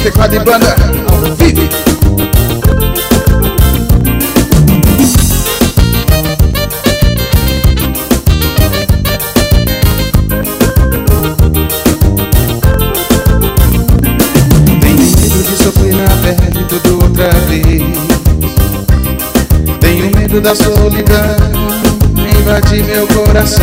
teclado e banda ao vivo. Tenho medo de sofrer na pele tudo outra vez. Tenho medo da solidão invadir meu coração.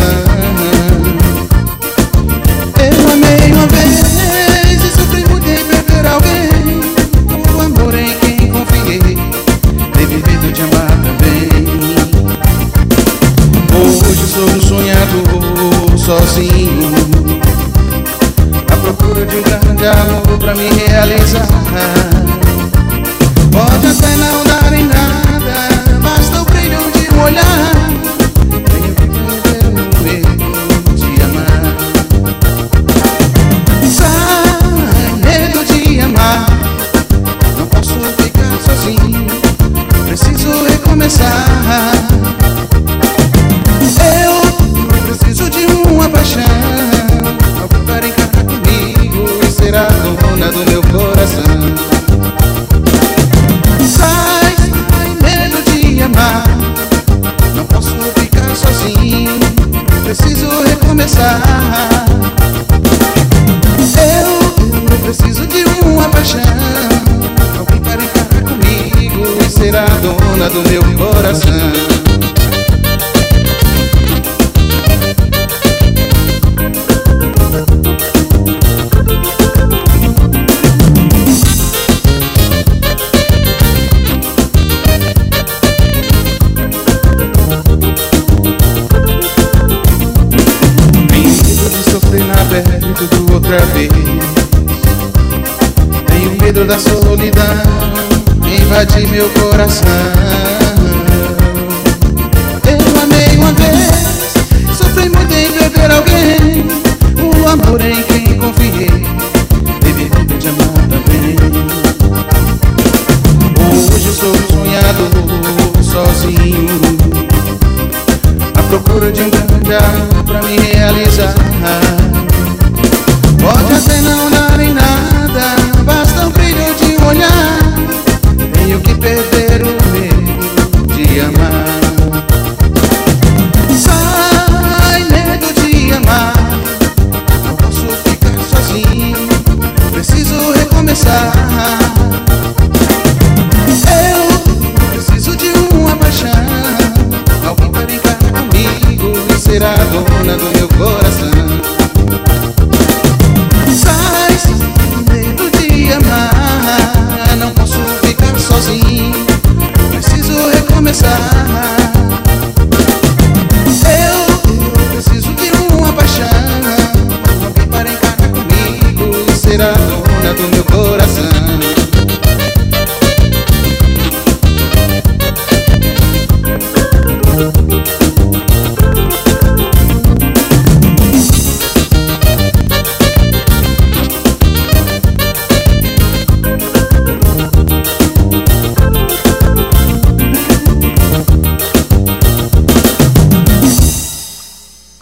Eu amei uma vez e sofri muito em perder alguém. O amor em quem confiei, teve medo de amar também. Hoje sou um sonhador sozinho, à procura de um grande amor pra me realizar. Pode até não dar em nada, basta o brilho de um olhar. Tenho que perder o medo de amar. Sai, medo de amar. Não posso ficar sozinho, preciso recomeçar. Eu preciso de uma paixão, alguém para encarar comigo e ser a dona do meu coração. Sai, medo de amar. Não posso ficar sozinho, preciso recomeçar. Eu preciso de uma paixão, alguém para encarar comigo e ser a dona do meu coração. Tudo outra vez. Tenho medo da solidão invadir meu coração. Eu amei uma vez, sofri muito em perder alguém. O amor em quem confiei, teve medo de amar também. Hoje sou um sonhador sozinho, à procura de um grande amor pra me realizar. Pode até não dar em nada, basta o brilho de um olhar. Tenho que perder o medo de amar. Sai, medo de amar. Não posso ficar sozinho, preciso recomeçar. Eu preciso de uma paixão, alguém para encarar comigo e ser a dona do meu coração.